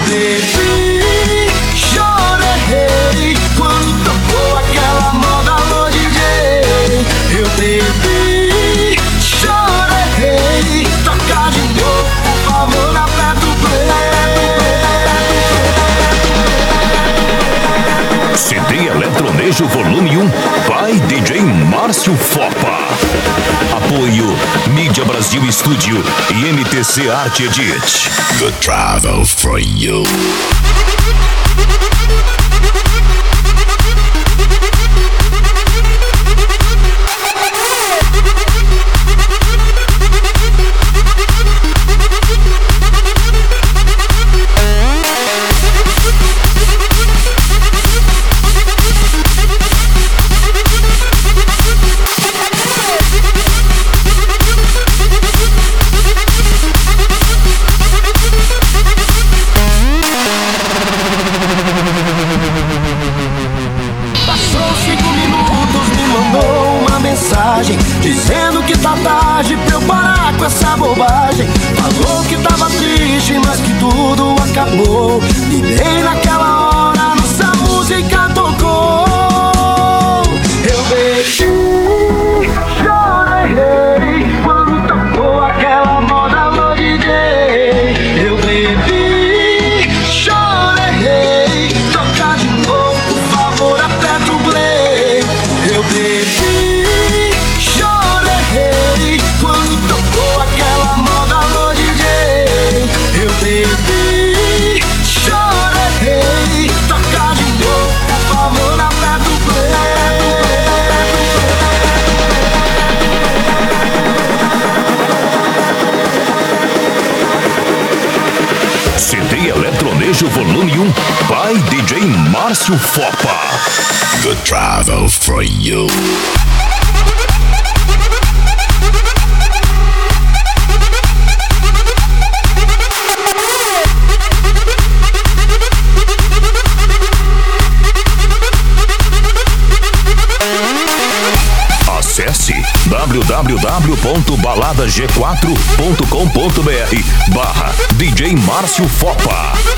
bebi, chorei quando tocou aquela moda no DJ. Eu bebi, chorei, toca de novo, por favor, aperta o play. CD Eletronejo Volume 1 by DJ Márcio Fopa. Apoio Mídia Brasil Estúdio e MTC Arte Edit. Good travel for you. Dizendo que tá tarde pra eu parar com essa bobagem. Falou que tava triste, mas que tudo acabou. E bem naquela hora nossa música tocou. Eu bebi, chorei quando tocou aquela moda no DJ. Eu bebi, chorei, toca de novo, por favor, aperta o play. Eu bebi, quando tocou aquela moda no DJ. Eu bebi, chorei, toca de novo, por favor, aperta o play. CD Eletronejo Volume 1 by DJ Márcio Fopa. Good travel for you. Acesse www.baladag4.com.br/DJ Márcio Fopa.